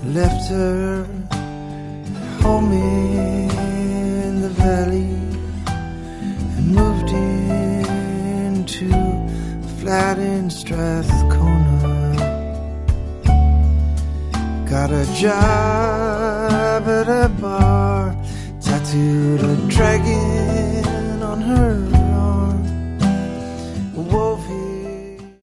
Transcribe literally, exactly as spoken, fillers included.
left her home in the valley and moved into a flat in Strathcona. Got a job at a bar, tattooed a dragon